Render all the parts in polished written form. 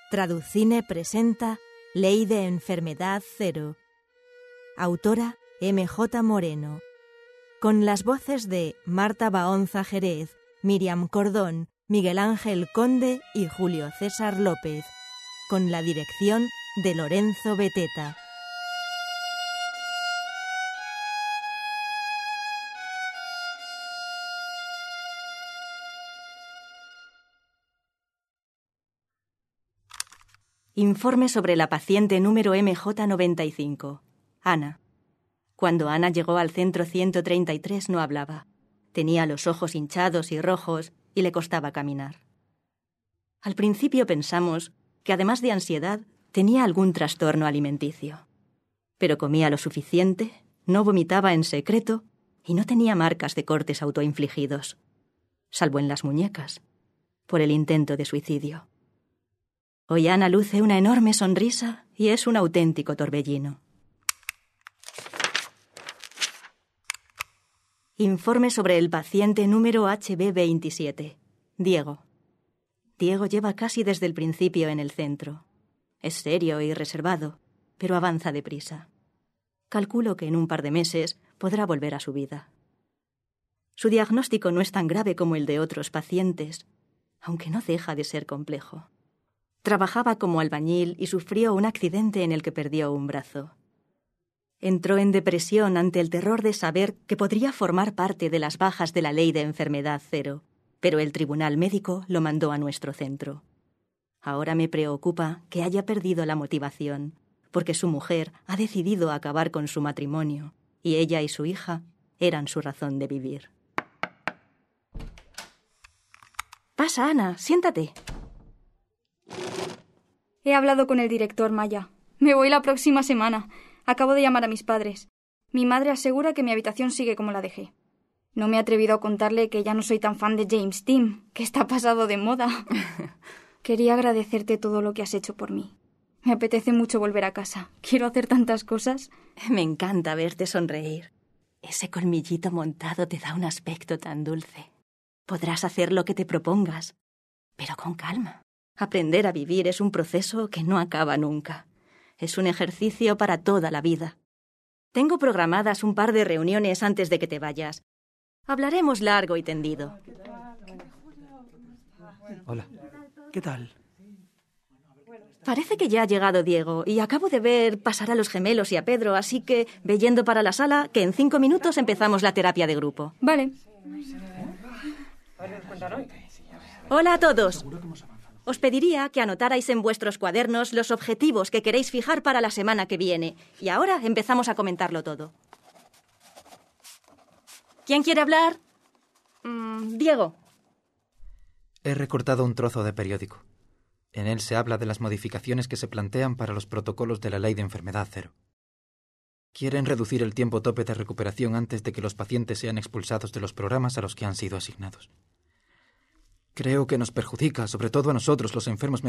Traducine presenta Ley de Enfermedad Cero. Autora M.J. Moreno. Con las voces de Marta Baonza Jerez, Miriam Cordón, Miguel Ángel Conde y Julio César López. Con la dirección de Lorenzo Beteta. Informe sobre la paciente número MJ95. Ana. Cuando Ana llegó al centro 133 no hablaba. Tenía los ojos hinchados y rojos y le costaba caminar. Al principio pensamos que además de ansiedad tenía algún trastorno alimenticio. Pero comía lo suficiente, no vomitaba en secreto y no tenía marcas de cortes autoinfligidos, salvo en las muñecas, por el intento de suicidio. Hoy Ana luce una enorme sonrisa y es un auténtico torbellino. Informe sobre el paciente número HB27. Diego. Diego lleva casi desde el principio en el centro. Es serio y reservado, pero avanza deprisa. Calculo que en un par de meses podrá volver a su vida. Su diagnóstico no es tan grave como el de otros pacientes, aunque no deja de ser complejo. Trabajaba como albañil y sufrió un accidente en el que perdió un brazo. Entró en depresión ante el terror de saber que podría formar parte de las bajas de la Ley de Enfermedad Cero, pero el tribunal médico lo mandó a nuestro centro. Ahora me preocupa que haya perdido la motivación, porque su mujer ha decidido acabar con su matrimonio, y ella y su hija eran su razón de vivir. Pasa, Ana, siéntate. He hablado con el director, Maya. Me voy la próxima semana. Acabo de llamar a mis padres. Mi madre asegura que mi habitación sigue como la dejé. No me he atrevido a contarle que ya no soy tan fan de James Dean, que está pasado de moda. Quería agradecerte todo lo que has hecho por mí. Me apetece mucho volver a casa. Quiero hacer tantas cosas. Me encanta verte sonreír. Ese colmillito montado te da un aspecto tan dulce. Podrás hacer lo que te propongas, pero con calma. Aprender a vivir es un proceso que no acaba nunca. Es un ejercicio para toda la vida. Tengo programadas un par de reuniones antes de que te vayas. Hablaremos largo y tendido. Hola, ¿qué tal? Parece que ya ha llegado Diego y acabo de ver pasar a los gemelos y a Pedro, así que ve yendo para la sala que en 5 minutos empezamos la terapia de grupo. Vale. Hola a todos. Os pediría que anotarais en vuestros cuadernos los objetivos que queréis fijar para la semana que viene. Y ahora empezamos a comentarlo todo. ¿Quién quiere hablar? Diego. He recortado un trozo de periódico. En él se habla de las modificaciones que se plantean para los protocolos de la Ley de Enfermedad Cero. Quieren reducir el tiempo tope de recuperación antes de que los pacientes sean expulsados de los programas a los que han sido asignados. Creo que nos perjudica, sobre todo a nosotros, los enfermos.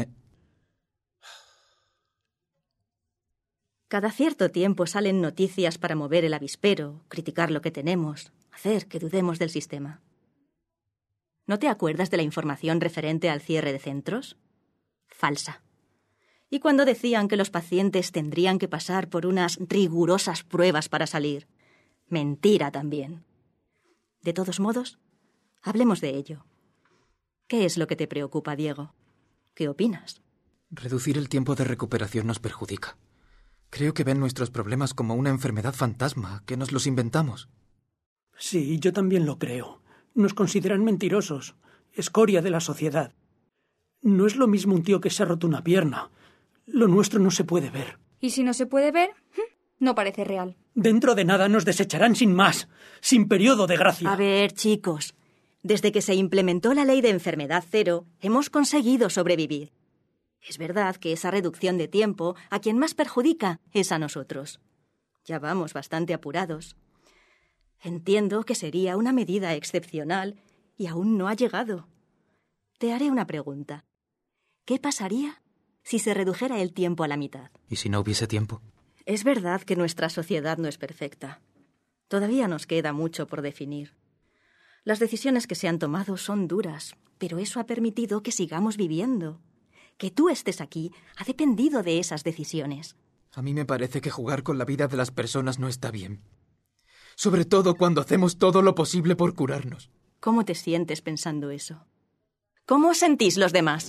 Cada cierto tiempo salen noticias para mover el avispero, criticar lo que tenemos, hacer que dudemos del sistema. ¿No te acuerdas de la información referente al cierre de centros? Falsa. ¿Y cuando decían que los pacientes tendrían que pasar por unas rigurosas pruebas para salir? Mentira también. De todos modos, hablemos de ello. ¿Qué es lo que te preocupa, Diego? ¿Qué opinas? Reducir el tiempo de recuperación nos perjudica. Creo que ven nuestros problemas como una enfermedad fantasma, que nos los inventamos. Sí, yo también lo creo. Nos consideran mentirosos, escoria de la sociedad. No es lo mismo un tío que se ha roto una pierna. Lo nuestro no se puede ver. ¿Y si no se puede ver? No parece real. Dentro de nada nos desecharán sin más, sin periodo de gracia. A ver, chicos. Desde que se implementó la Ley de Enfermedad Cero, hemos conseguido sobrevivir. Es verdad que esa reducción de tiempo a quien más perjudica es a nosotros. Ya vamos bastante apurados. Entiendo que sería una medida excepcional y aún no ha llegado. Te haré una pregunta. ¿Qué pasaría si se redujera el tiempo a la mitad? ¿Y si no hubiese tiempo? Es verdad que nuestra sociedad no es perfecta. Todavía nos queda mucho por definir. Las decisiones que se han tomado son duras, pero eso ha permitido que sigamos viviendo, Que tú estés aquí ha dependido de esas decisiones. A mí me parece que jugar con la vida de las personas no está bien. Sobre todo cuando hacemos todo lo posible por curarnos. ¿Cómo te sientes pensando eso? ¿Cómo os sentís los demás?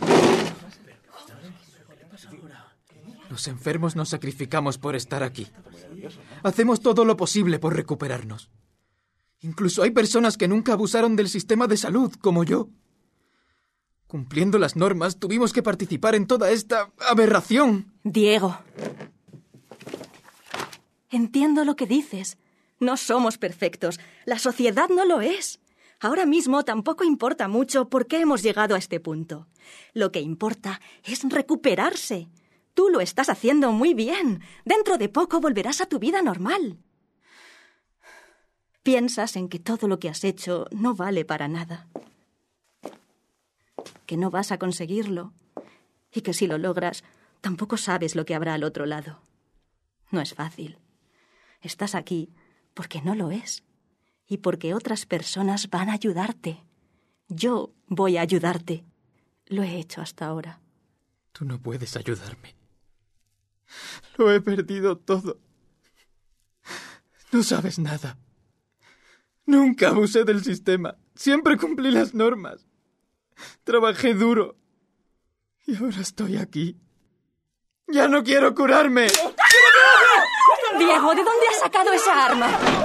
Los enfermos nos sacrificamos por estar aquí. Hacemos todo lo posible por recuperarnos. Incluso hay personas que nunca abusaron del sistema de salud, como yo. Cumpliendo las normas, tuvimos que participar en toda esta aberración. Diego. Entiendo lo que dices. No somos perfectos. La sociedad no lo es. Ahora mismo tampoco importa mucho por qué hemos llegado a este punto. Lo que importa es recuperarse. Tú lo estás haciendo muy bien. Dentro de poco volverás a tu vida normal. Piensas en que todo lo que has hecho no vale para nada. Que no vas a conseguirlo. Y que si lo logras, tampoco sabes lo que habrá al otro lado. No es fácil. Estás aquí porque no lo es. Y porque otras personas van a ayudarte. Yo voy a ayudarte. Lo he hecho hasta ahora. Tú no puedes ayudarme. Lo he perdido todo. No sabes nada. Nunca abusé del sistema. Siempre cumplí las normas. Trabajé duro. Y ahora estoy aquí. ¡Ya no quiero curarme! Diego, ¿de dónde has sacado esa arma?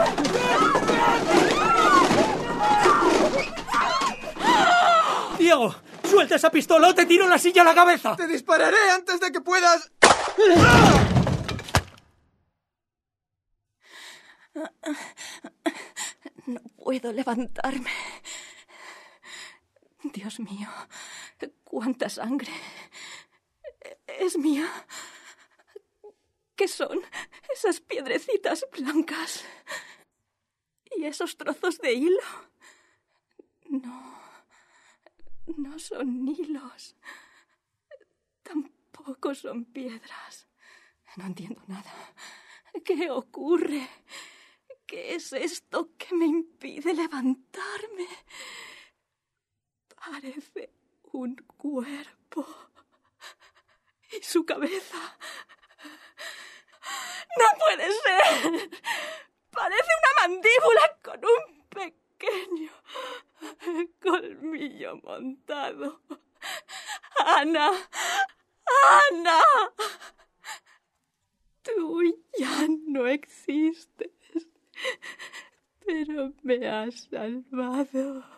Diego, suelta esa pistola o te tiro la silla a la cabeza. ¡Te dispararé antes de que puedas! No puedo levantarme. Dios mío, cuánta sangre. Es mía. ¿Qué son esas piedrecitas blancas? ¿Y esos trozos de hilo? No son hilos. Tampoco son piedras. No entiendo nada. ¿Qué ocurre? ¿Qué es esto que me impide levantarme? Parece un cuerpo. ¿Y su cabeza? ¡No puede ser! Parece una mandíbula con un pequeño colmillo montado. ¡Ana! ¡Ana! Tú ya no existes, pero me has salvado.